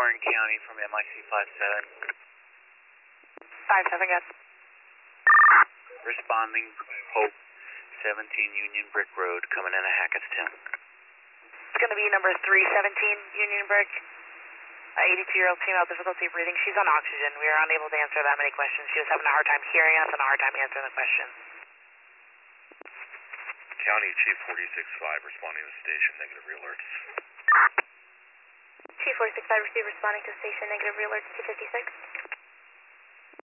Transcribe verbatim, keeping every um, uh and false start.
Warren County from M I C five seven. five seven, yes. Responding, Hope, seventeen Union Brick Road, coming in at Hackettstown. It's going to be number three seventeen Union Brick. eighty-two-year-old female, difficulty breathing. She's on oxygen. We are unable to answer that many questions. She was having a hard time hearing us and a hard time answering the question. County Chief forty-six five responding to station, negative re-alerts. Chief forty-six five, receive responding to station, negative re-alerts two fifty-six.